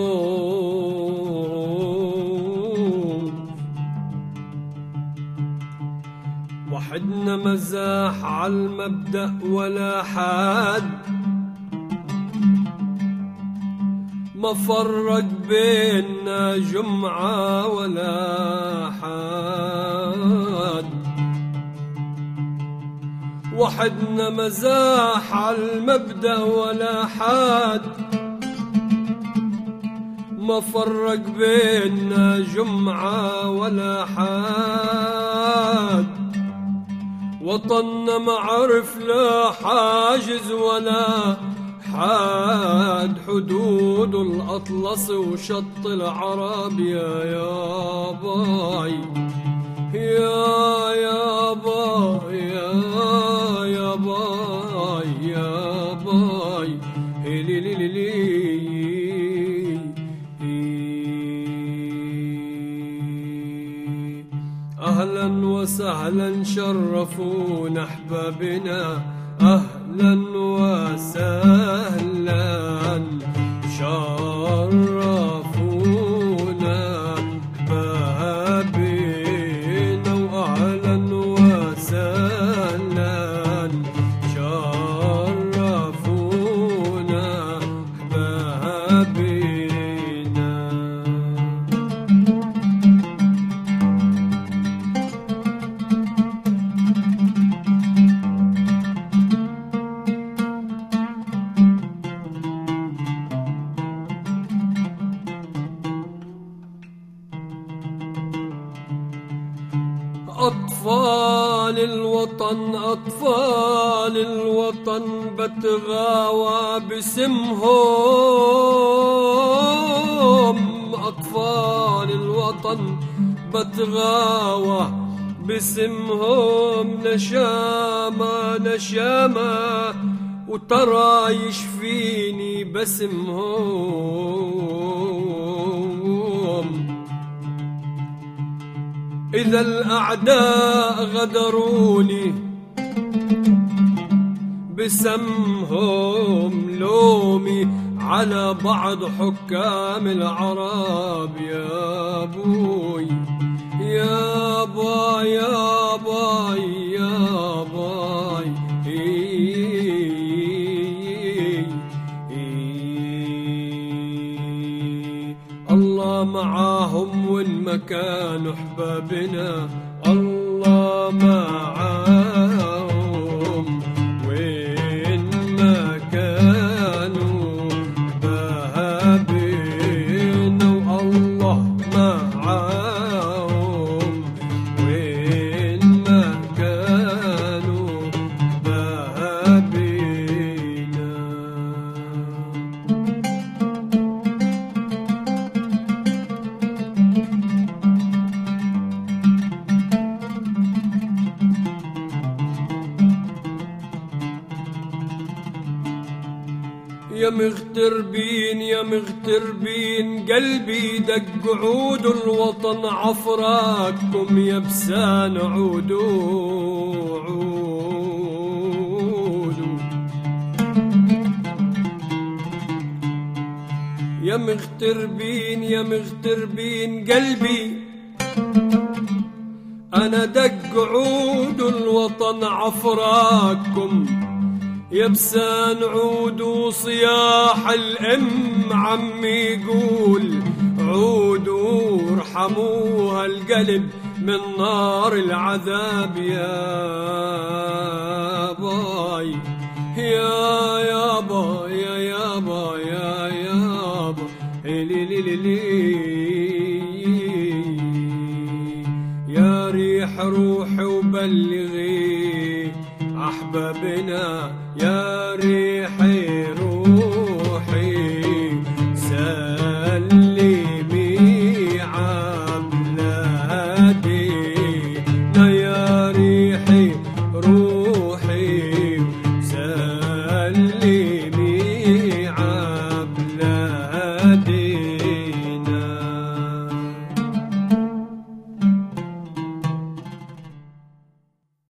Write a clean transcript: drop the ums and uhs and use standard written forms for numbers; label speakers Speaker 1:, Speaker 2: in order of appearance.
Speaker 1: وحدنا مزاح عالمبدأ ولا حد ما فرق بيننا جمعة ولا حد. وحدنا مزاح عالمبدأ ولا حد ما فرق بيننا جمعة ولا حد. وطننا ما عرف لا حاجز ولا حد، حدود الأطلس وشط العرب يا باي يا باي يا باي يا باي لي لي لي لي. أهلا وسهلا شرفونا أحبابنا، أهلا وسهلا شرفونا أحبابنا، وأهلا وسهلا شرفونا أحبابنا. أطفال الوطن أطفال الوطن بتغاوى باسمهم، أطفال الوطن بتغاوى باسمهم. نشامة نشامة وترى يشفيني باسمهم. إذا الأعداء غدروني بسمهم، لومي على بعض حكام العرب يا بوي يا باي يا باي يا باي. الله معاهم وين ما كانوا أحبابنا، الله معاهم وين ما كانوا أحبابنا، والله معاهم وين ما كانوا أحبابنا. يا مغتربين يا مغتربين قلبي دق عود الوطن عفراكم يبسان عودوا عودوا. يا مغتربين يا مغتربين قلبي أنا دق عود الوطن عفراكم يبسان عودوا. صياح الأم عمي يقول عودوا ارحموها القلب من نار العذاب يا باي يا باي يا باي يا باي لي لي لي لي. يا ريح روحي وبلغي أحبابنا، يا ريح روحي